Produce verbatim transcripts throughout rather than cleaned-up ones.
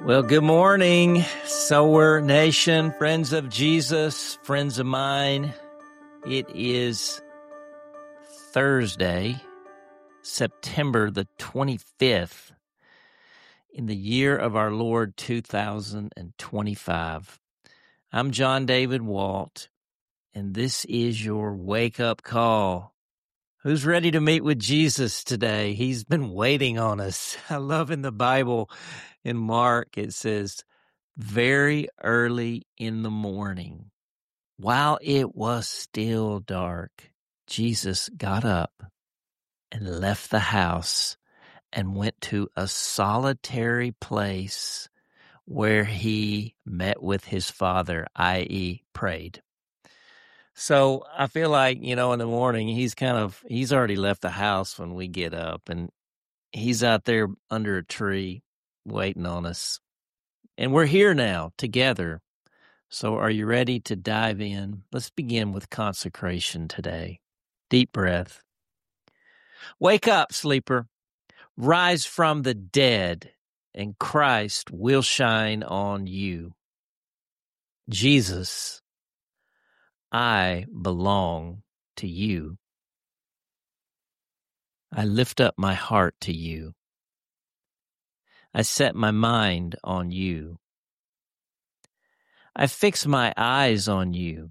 Well, good morning, Sower Nation, friends of Jesus, friends of mine. It is Thursday, September the twenty-fifth, in the year of our Lord two thousand twenty-five. I'm John David Walt, and this is your wake-up call. Who's ready to meet with Jesus today? He's been waiting on us. I love in the Bible, in Mark, it says, very early in the morning, while it was still dark, Jesus got up and left the house and went to a solitary place where he met with his Father, that is prayed. So I feel like, you know, in the morning, he's kind of, he's already left the house when we get up, and he's out there under a tree waiting on us. And we're here now together. So are you ready to dive in? Let's begin with consecration today. Deep breath. Wake up, sleeper. Rise from the dead, and Christ will shine on you. Jesus, I belong to you. I lift up my heart to you. I set my mind on you. I fix my eyes on you.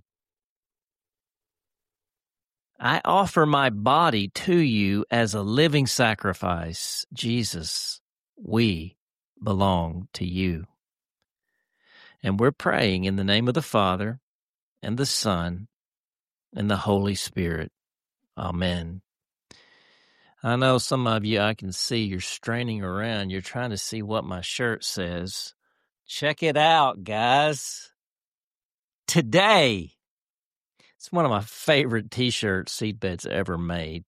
I offer my body to you as a living sacrifice. Jesus, we belong to you. And we're praying in the name of the Father, and the Son, and the Holy Spirit. Amen. I know some of you, I can see you're straining around. You're trying to see what my shirt says. Check it out, guys. Today, it's one of my favorite T-shirts Seedbed's ever made.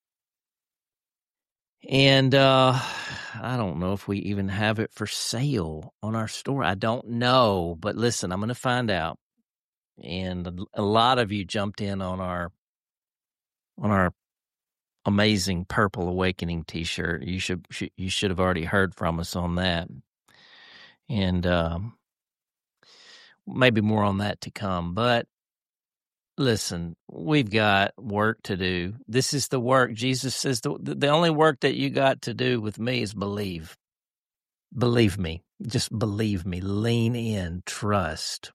And uh, I don't know if we even have it for sale on our store. I don't know. But listen, I'm going to find out. And a lot of you jumped in on our on our amazing Purple Awakening T-shirt. You should, you should have already heard from us on that. And um, maybe more on that to come. But listen, we've got work to do. This is the work. Jesus says the, the only work that you got to do with me is believe. Believe me. Just believe me. Lean in. Trust.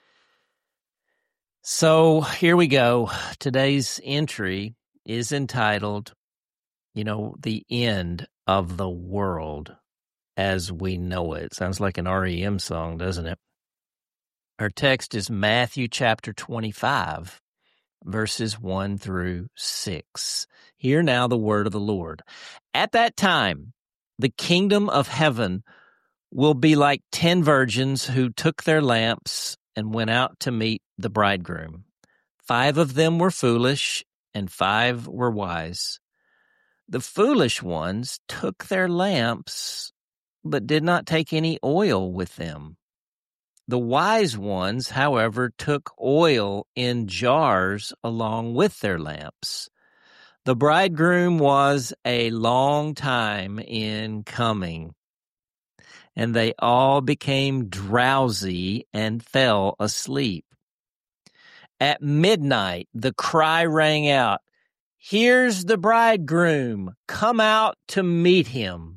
So here we go. Today's entry is entitled, you know, The End of the World as We Know It. Sounds like an R E M song, doesn't it? Our text is Matthew chapter twenty-five, verses one through six. Hear now the word of the Lord. At that time, the kingdom of heaven will be like ten virgins who took their lamps and went out to meet the bridegroom. Five of them were foolish, and five were wise. The foolish ones took their lamps, but did not take any oil with them. The wise ones, however, took oil in jars along with their lamps. The bridegroom was a long time in coming, and they all became drowsy and fell asleep. At midnight, the cry rang out, "Here's the bridegroom, come out to meet him."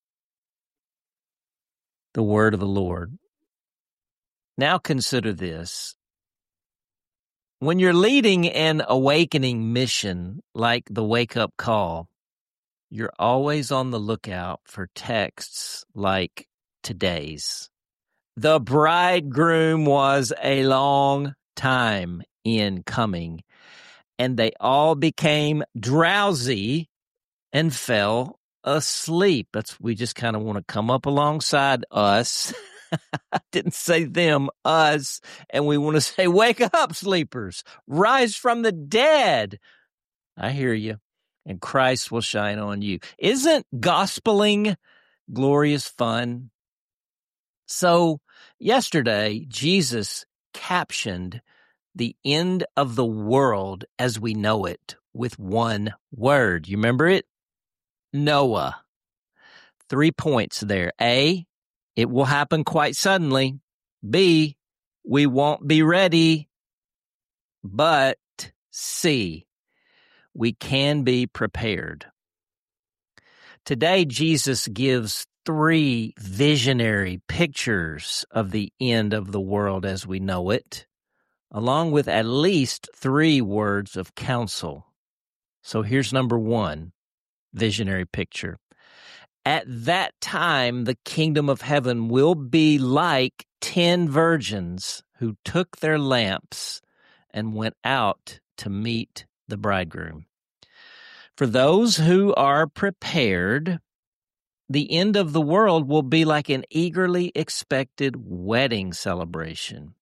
The word of the Lord. Now consider this. When you're leading an awakening mission like the wake-up call, you're always on the lookout for texts like today's. The bridegroom was a long time in coming, and they all became drowsy and fell asleep. That's, we just kind of want to come up alongside us. I didn't say them, us. And we want to say, wake up, sleepers. Rise from the dead. I hear you. And Christ will shine on you. Isn't gospeling glorious fun? So yesterday, Jesus captioned the end of the world as we know it with one word. You remember it? Noah. Three points there. A, It will happen quite suddenly. B, we won't be ready. But C, we can be prepared. Today, Jesus gives three visionary pictures of the end of the world as we know it, along with at least three words of counsel. So here's number one visionary picture. At that time, the kingdom of heaven will be like ten virgins who took their lamps and went out to meet the bridegroom. For those who are prepared, the end of the world will be like an eagerly expected wedding celebration.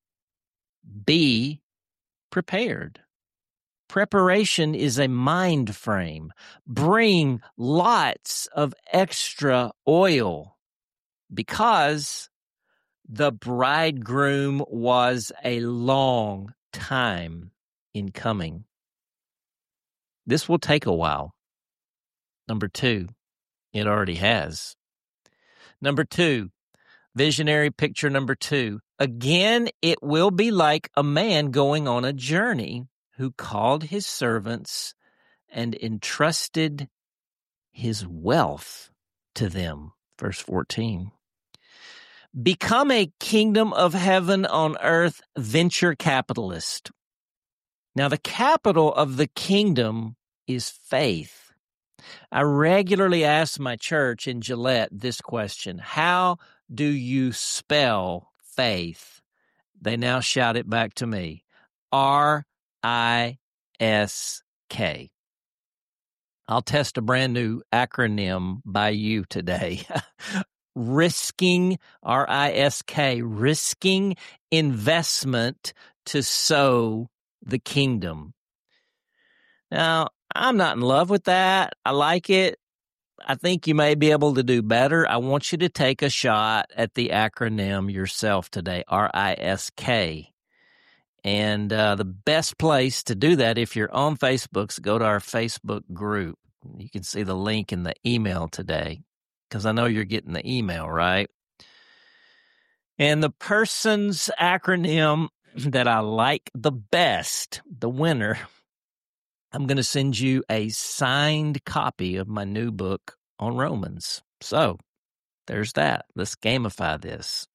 Be prepared. Preparation is a mind frame. Bring lots of extra oil because the bridegroom was a long time in coming. This will take a while. Number two, it already has. Number two, visionary picture number two. Again, it will be like a man going on a journey who called his servants and entrusted his wealth to them. Verse fourteen. Become a kingdom of heaven on earth venture capitalist. Now, the capital of the kingdom is faith. I regularly ask my church in Gillette this question: how do you spell faith? They now shout it back to me. R I S K. I'll test a brand new acronym by you today. Risking, R I S K, risking investment to sow the kingdom. Now, I'm not in love with that. I like it. I think you may be able to do better. I want you to take a shot at the acronym yourself today, R I S K. And uh, the best place to do that, if you're on Facebook, is go to our Facebook group. You can see the link in the email today, because I know you're getting the email, right? And the person's acronym that I like the best, the winner, I'm going to send you a signed copy of my new book on Romans. So there's that. Let's gamify this.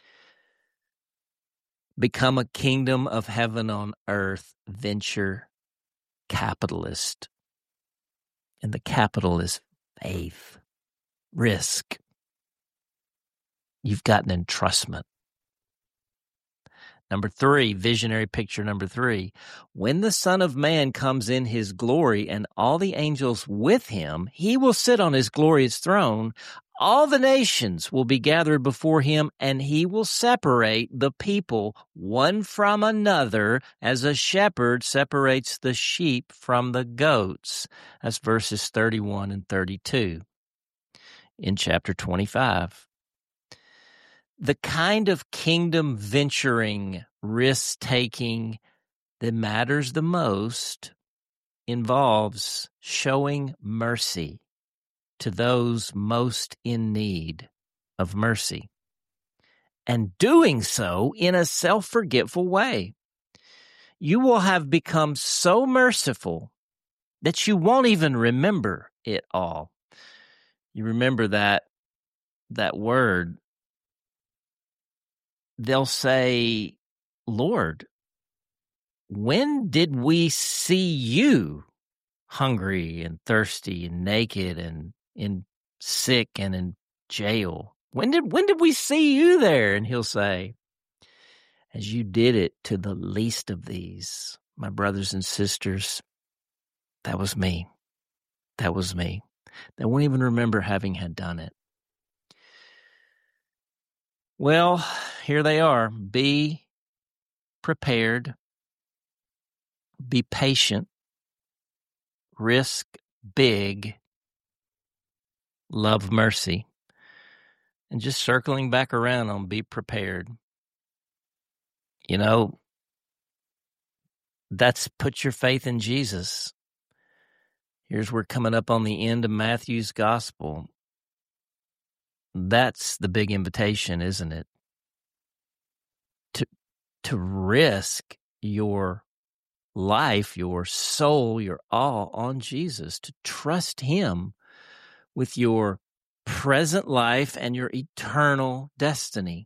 Become a kingdom of heaven on earth venture capitalist. And the capital is faith, risk. You've got an entrustment. Number three, visionary picture number three. When the Son of Man comes in his glory and all the angels with him, he will sit on his glorious throne. All the nations will be gathered before him, and he will separate the people one from another as a shepherd separates the sheep from the goats. That's verses thirty-one and thirty-two in chapter twenty-five. The kind of kingdom venturing, risk-taking that matters the most involves showing mercy to those most in need of mercy, and doing so in a self-forgetful way. You will have become so merciful that you won't even remember it all. You remember that, that word. They'll say, Lord, when did we see you hungry and thirsty and naked and in sick and in jail? When did when did we see you there? And he'll say, as you did it to the least of these, my brothers and sisters, that was me. That was me. They won't even remember having had done it. Well, here they are. Be prepared. Be patient. Risk big. Love mercy. And just circling back around on be prepared. You know, that's put your faith in Jesus. Here's we're coming up on the end of Matthew's gospel. That's the big invitation, isn't it? To to risk your life, your soul, your all on Jesus, to trust him with your present life and your eternal destiny.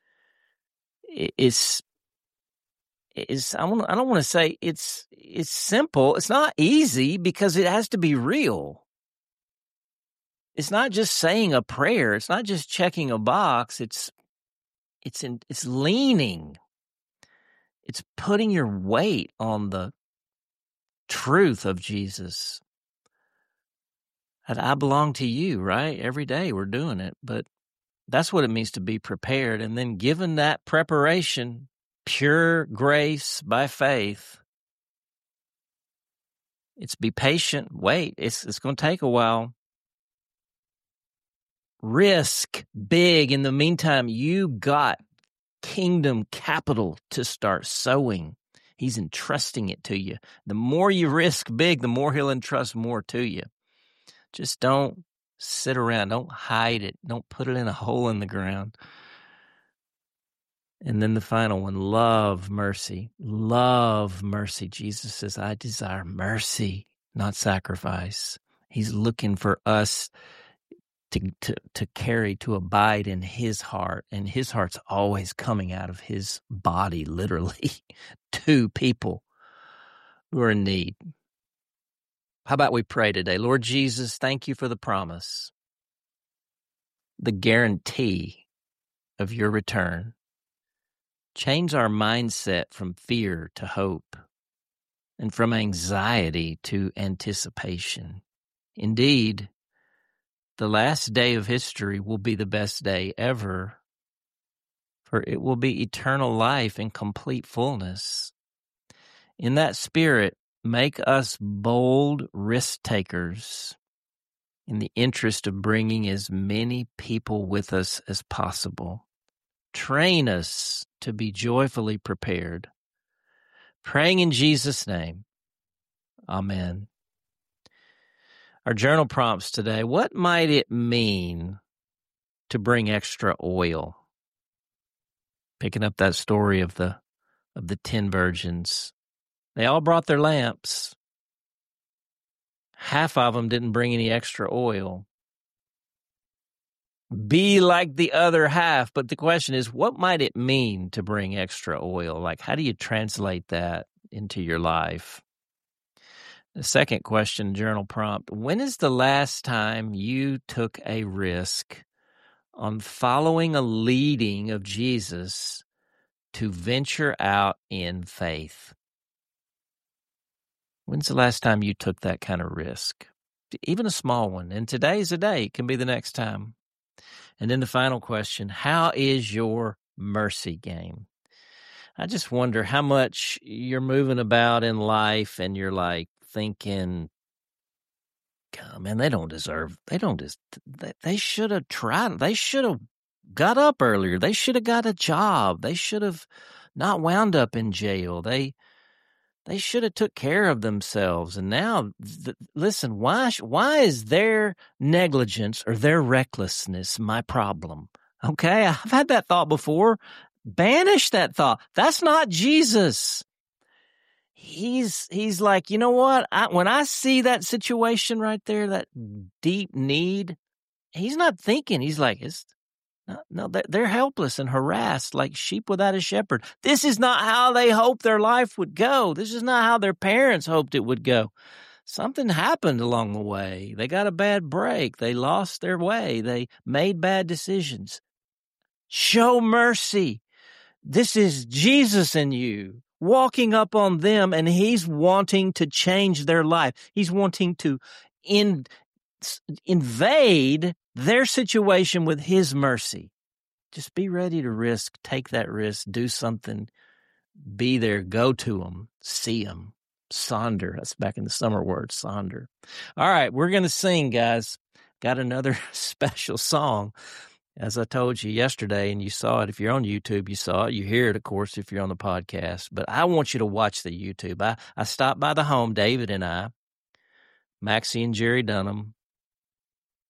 It's is I want I don't want to say it's it's simple. It's not easy because it has to be real. It's not just saying a prayer. It's not just checking a box. It's it's in, it's leaning. It's putting your weight on the truth of Jesus. That I belong to you, right? Every day we're doing it, but that's what it means to be prepared. And then given that preparation, pure grace by faith, it's be patient, wait. It's it's going to take a while. Risk big. In the meantime, you got kingdom capital to start sowing. He's entrusting it to you. The more you risk big, the more he'll entrust more to you. Just don't sit around. Don't hide it. Don't put it in a hole in the ground. And then the final one, love mercy. Love mercy. Jesus says, I desire mercy, not sacrifice. He's looking for us to, to, to carry, to abide in his heart. And his heart's always coming out of his body, literally, to people who are in need. How about we pray today? Lord Jesus, thank you for the promise, the guarantee of your return. Change our mindset from fear to hope and from anxiety to anticipation. Indeed, the last day of history will be the best day ever, for it will be eternal life in complete fullness. In that spirit, make us bold risk takers in the interest of bringing as many people with us as possible. Train us to be joyfully prepared. Praying in Jesus' name. Amen. Our journal prompts today, what might it mean to bring extra oil? Picking up that story of the of the ten virgins. They all brought their lamps. Half of them didn't bring any extra oil. Be like the other half. But the question is, what might it mean to bring extra oil? Like, how do you translate that into your life? The second question, journal prompt, when is the last time you took a risk on following a leading of Jesus to venture out in faith? When's the last time you took that kind of risk? Even a small one. And today's a day. It can be the next time. And then the final question, how is your mercy game? I just wonder how much you're moving about in life and you're like thinking, God, man, they don't deserve, they don't, just, they, they should have tried, they should have got up earlier. They should have got a job. They should have not wound up in jail. They, They should have took care of themselves. And now, th- listen, why why is their negligence or their recklessness my problem? Okay, I've had that thought before. Banish that thought. That's not Jesus. He's he's like, you know what? I, when I see that situation right there, that deep need, he's not thinking. He's like, it's No, no, they're helpless and harassed like sheep without a shepherd. This is not how they hoped their life would go. This is not how their parents hoped it would go. Something happened along the way. They got a bad break. They lost their way. They made bad decisions. Show mercy. This is Jesus in you, walking up on them, and he's wanting to change their life. He's wanting to in, invade their situation with his mercy. Just be ready to risk, take that risk, do something, be there, go to them, see them. Sonder, that's back in the summer word, sonder. All right, we're going to sing, guys. Got another special song. As I told you yesterday, and you saw it, if you're on YouTube, you saw it. You hear it, of course, if you're on the podcast. But I want you to watch the YouTube. I, I stopped by the home, David and I, Maxie and Jerry Dunham,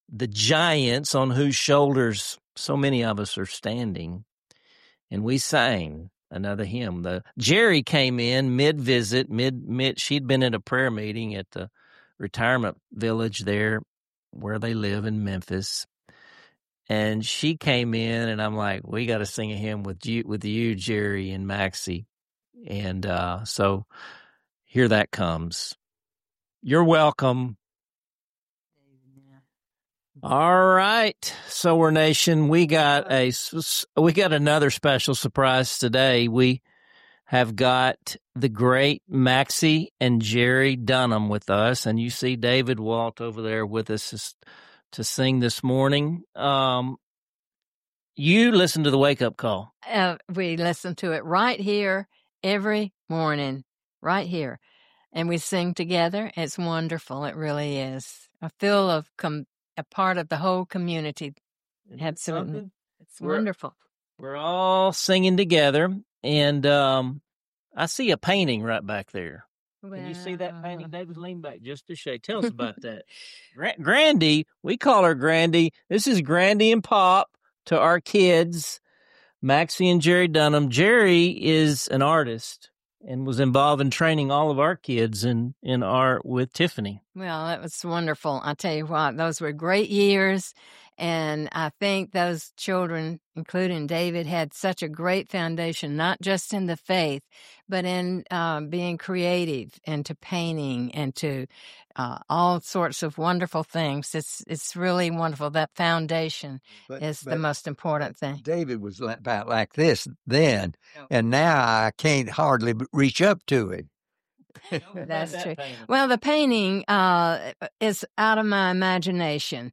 the giants on whose shoulders so many of us are standing. And we sang another hymn. The Jerry came in mid-visit, mid, mid, she'd been at a prayer meeting at the retirement village there where they live in Memphis. And she came in, and I'm like, we got to sing a hymn with you, with you, Jerry and Maxie. And uh, so here that comes. You're welcome. All right, Sower Nation, we got a we got another special surprise today. We have got the great Maxie and Jerry Dunham with us, and you see David Walt over there with us to sing this morning. Um, you listen to the Wake Up Call. Uh, we listen to it right here every morning, right here, and we sing together. It's wonderful. It really is. I feel of com- a part of the whole community. Absolutely. It's we're, wonderful. We're all singing together, and um, I see a painting right back there. Well, can you see that painting? David, lean back just to show. Tell us about that. Gra- Grandy, we call her Grandy. This is Grandy and Pop to our kids, Maxie and Jerry Dunham. Jerry is an artist and was involved in training all of our kids in, in art with Tiffany. Well, that was wonderful. I tell you what, those were great years. And I think those children, including David, had such a great foundation, not just in the faith, but in uh, being creative and to painting and to uh, all sorts of wonderful things. It's it's really wonderful. That foundation but, is but the most important thing. David was about like this then, oh. and now I can't hardly reach up to it. That's that true. Painting? Well, the painting uh, is out of my imagination,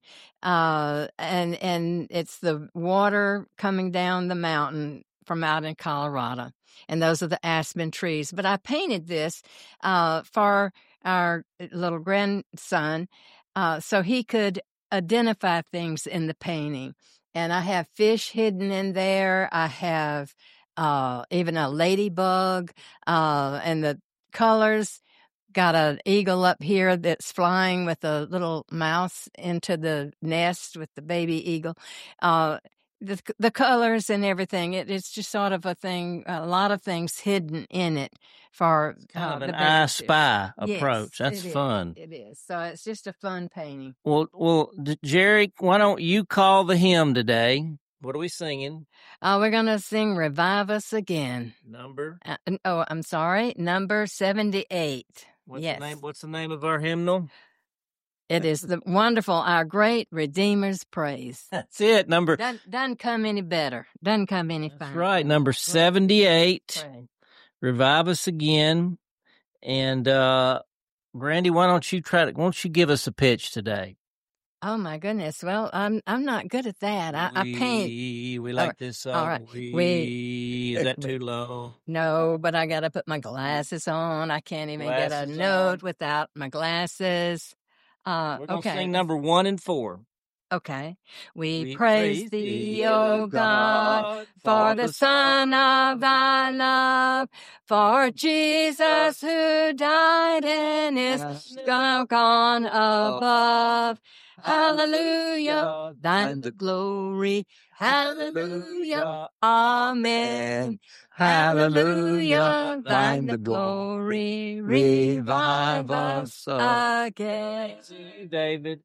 uh, and and it's the water coming down the mountain from out in Colorado, and those are the aspen trees. But I painted this uh, for our little grandson, uh, so he could identify things in the painting. And I have fish hidden in there. I have uh, even a ladybug, uh, and the colors. Got an eagle up here that's flying with a little mouse into the nest with the baby eagle. Uh, the the colors and everything. It, it's just sort of a thing. A lot of things hidden in it for it's kind uh, of an the I Spy approach. Yes, That's it fun. Is. It is. So it's just a fun painting. Well, well, Jerry, why don't you call the hymn today? What are we singing? Uh, we're going to sing Revive Us Again. Number? Uh, oh, I'm sorry. Number seventy-eight. What's yes. the name? What's the name of our hymnal? It is the wonderful, Our Great Redeemer's Praise. That's it. Number. Doesn't, doesn't come any better. Doesn't come any That's finer. right. Number seventy-eight. Pray. Revive Us Again. And, uh, Brandy, why don't you try to, why don't you give us a pitch today? Oh my goodness! Well, I'm I'm not good at that. I, we, I paint. We like right. this. Uh, All right. We, we is that too low? No, but I got to put my glasses on. I can't even glasses get a note on. Without my glasses. Uh, We're gonna okay. sing number one and four. Okay. We, we praise, praise thee, O God, for the Son of thy love, for Jesus who died and is gone above. Hallelujah, thine the glory. Hallelujah, amen. Hallelujah, thine the glory. Revive us again. David.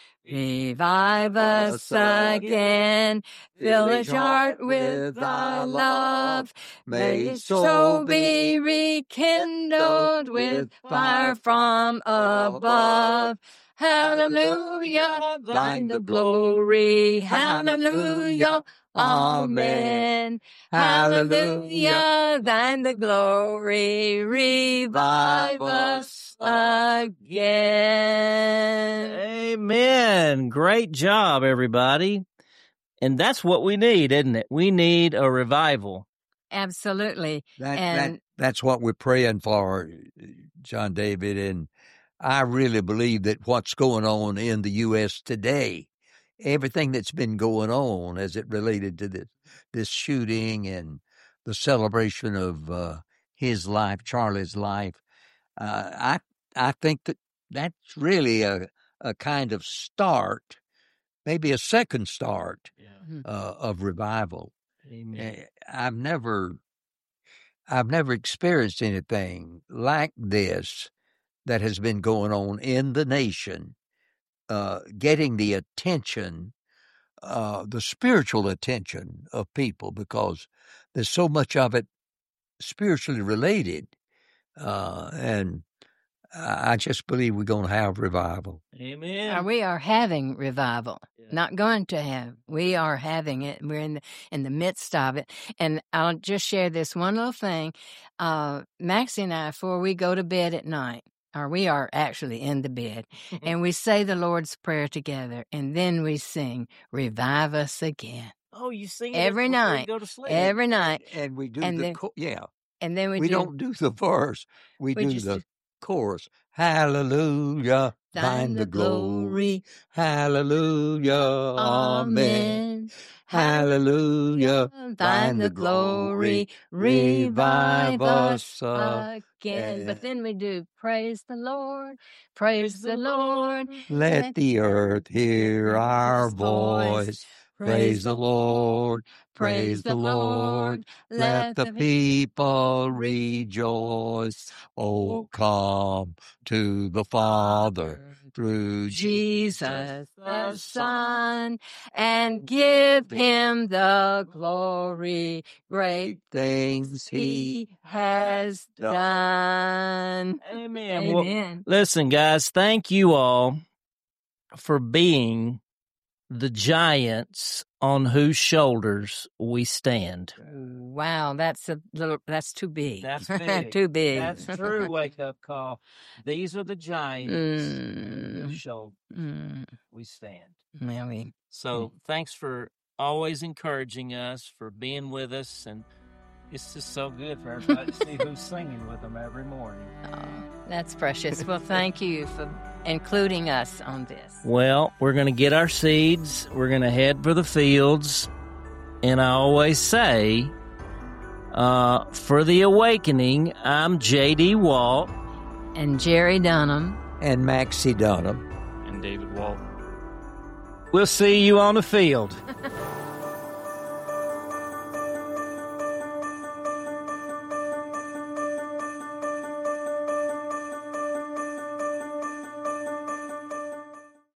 Revive us again, fill his heart with thy love. May his soul be rekindled with fire from above. Hallelujah, thine the glory. Hallelujah, amen. Hallelujah, thine the glory. Revive us again. Amen. Great job, everybody. And that's what we need, isn't it? We need a revival. Absolutely. That, and that, that's what we're praying for, John David. And I really believe that what's going on in the U S today, everything that's been going on as it related to this, this shooting and the celebration of uh, his life, Charlie's life, uh, I I think that that's really a, a kind of start maybe a second start Yeah. uh, of revival. Amen. I've never, I've never experienced anything like this that has been going on in the nation, uh, getting the attention, uh, the spiritual attention of people, because there's so much of it spiritually related. Uh, and I just believe we're going to have revival. Amen. Uh, we are having revival. Yeah. Not going to have. We are having it. We're in the in the midst of it. And I'll just share this one little thing. Uh, Maxie and I, before we go to bed at night, or we are actually in the bed, and we say the Lord's Prayer together, and then we sing, "Revive Us Again." Oh, you sing every it night. You go to sleep. Every night. And we do and the then, co- yeah. And then we, we do, don't do the verse. We, we do the do, chorus. Hallelujah, thine the glory. Hallelujah, amen. Hallelujah, thine the glory. Revive us again. But then we do, praise the Lord, praise the Lord. Let the earth hear our voice. Praise the Lord, praise the Lord. Let the people rejoice. Oh, come to the Father through Jesus the Son, and give him the glory. Great things he has done. Amen. Amen. Well, listen, guys, thank you all for being the giants on whose shoulders we stand. Wow, that's a little, that's too big. That's big. Too big. That's true wake up call. These are the giants mm. on whose shoulders mm. we stand. Well, we, so mm. thanks for always encouraging us, for being with us, and it's just so good for everybody to see who's singing with them every morning. Oh, that's precious. Well, thank you for including us on this. Well, we're going to get our seeds. We're going to head for the fields. And I always say, uh, for the awakening, I'm J D Walt. And Jerry Dunham. And Maxie Dunham. And David Walt. We'll see you on the field.